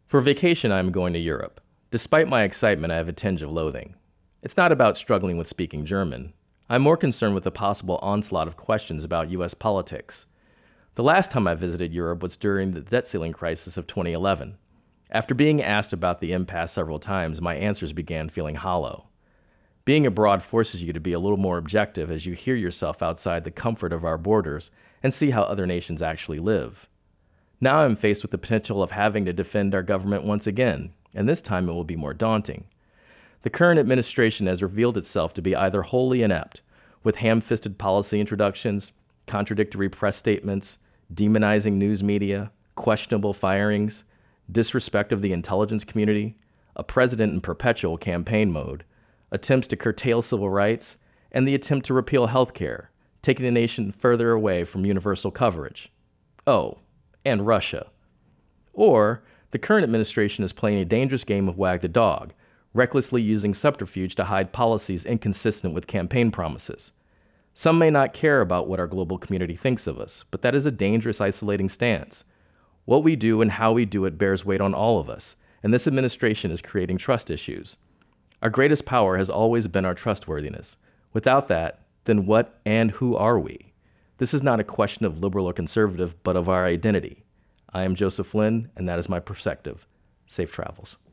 For vacation, I am going to Europe. Despite my excitement, I have a tinge of loathing. It's not about struggling with speaking German. I'm more concerned with the possible onslaught of questions about U.S. politics. The last time I visited Europe was during the debt ceiling crisis of 2011. After being asked about the impasse several times, my answers began feeling hollow. Being abroad forces you to be a little more objective as you hear yourself outside the comfort of our borders and see how other nations actually live. Now I'm faced with the potential of having to defend our government once again, and this time it will be more daunting. The current administration has revealed itself to be either wholly inept, with ham-fisted policy introductions, contradictory press statements, demonizing news media, questionable firings, disrespect of the intelligence community, a president in perpetual campaign mode, attempts to curtail civil rights, and the attempt to repeal health care, taking the nation further away from universal coverage. Oh, and Russia. Or, the current administration is playing a dangerous game of wag the dog, recklessly using subterfuge to hide policies inconsistent with campaign promises. Some may not care about what our global community thinks of us, but that is a dangerous, isolating stance. What we do and how we do it bears weight on all of us, and this administration is creating trust issues. Our greatest power has always been our trustworthiness. Without that, then what and who are we? This is not a question of liberal or conservative, but of our identity. I am Joseph Flynn, and that is my perspective. Safe travels.